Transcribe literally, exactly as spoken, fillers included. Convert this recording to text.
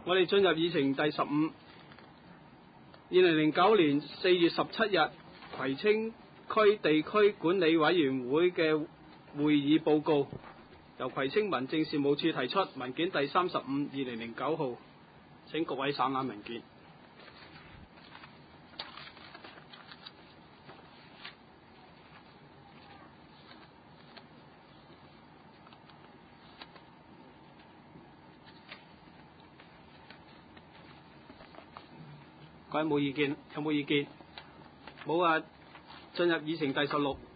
我哋進入議程第十五，二零零九年四月十七日葵青區地區管理委員會嘅會議報告，由葵青民政事務處提出文件第三十五，二零零九號，請各位省覽文件。各位冇意見？有冇意見？冇啊！進入議程第十六，